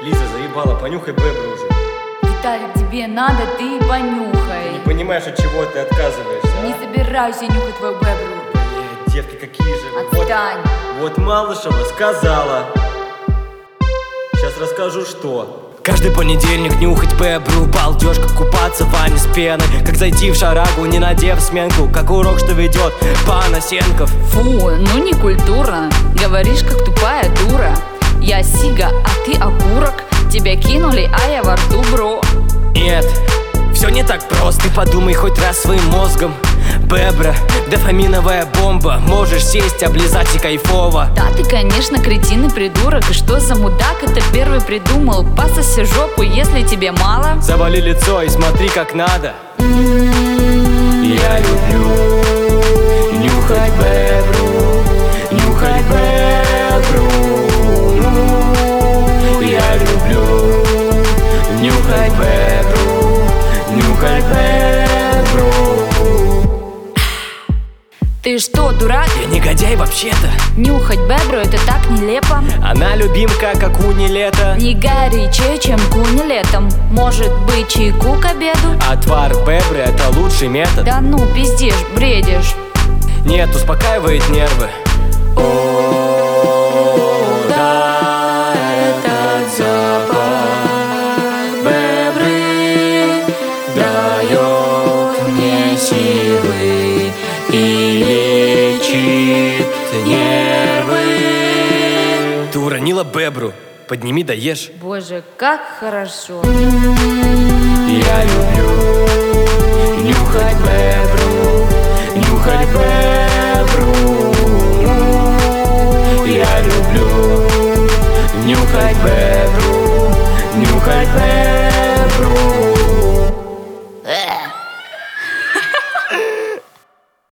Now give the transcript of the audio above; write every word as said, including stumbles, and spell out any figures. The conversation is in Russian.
Лиза, заебала, понюхай бебру уже. Виталик, тебе надо, ты понюхай. Ты не понимаешь, от чего ты отказываешься, а? Не собираюсь я нюхать твою бебру. Блядь, девки, какие же вы. Отстань. Вот, вот Малышева сказала. Сейчас расскажу, что. Каждый понедельник нюхать бебру, балдеж, как купаться в ванне с пеной, как зайти в шарагу, не надев сменку, как урок, что ведет Панасенков. Фу, ну не культурно. Говоришь, как тупая дура. Я сига, а ты окурок. Тебя кинули, а я во рту, бро. Нет, все не так просто, ты подумай хоть раз своим мозгом. Бебра, дофаминовая бомба. Можешь сесть, облизать и кайфово. Да ты, конечно, кретин и придурок. И что за мудак это первый придумал? Пососи жопу, если тебе мало. Завали лицо и смотри как надо. Я люблю нюхать бебру, нюхать бебру. Я люблю нюхать бебру, нюхать бебру. Ты что, дурак? Я негодяй вообще-то. Нюхать бебру это так нелепо. Она любимка, как уни лето. Не горячее, чем куни летом. Может быть, чайку к обеду? Отвар бебры это лучший метод. Да ну, пиздишь, бредишь. Нет, успокаивает нервы. О, да, этот запах бебры дает мне силы и лечит нервы. Ты уронила бебру, подними да ешь. Боже, как хорошо. Я люблю нюхать бебру, нюхать бебру. Я люблю нюхать бебру, нюхать бебру.